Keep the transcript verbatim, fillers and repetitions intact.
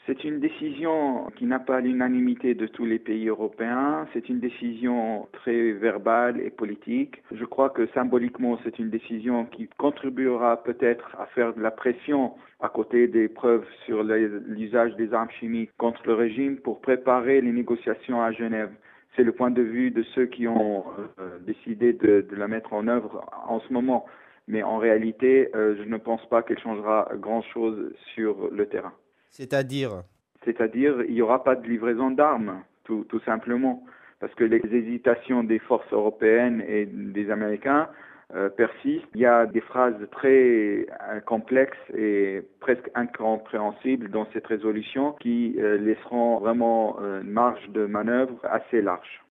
C'est une décision qui n'a pas l'unanimité de tous les pays européens. C'est une décision très verbale et politique. Je crois que symboliquement, c'est une décision qui contribuera peut-être à faire de la pression à côté des preuves sur les- l'usage des armes chimiques contre le régime pour préparer les négociations à Genève. C'est le point de vue de ceux qui ont euh, décidé de, de la mettre en œuvre en ce moment. Mais en réalité, euh, je ne pense pas qu'elle changera grand-chose sur le terrain. C'est-à-dire, C'est-à-dire, il n'y aura pas de livraison d'armes, tout, tout simplement, parce que les hésitations des forces européennes et des Américains euh, persistent. Il y a des phrases très euh, complexes et presque incompréhensibles dans cette résolution qui euh, laisseront vraiment euh, une marge de manœuvre assez large.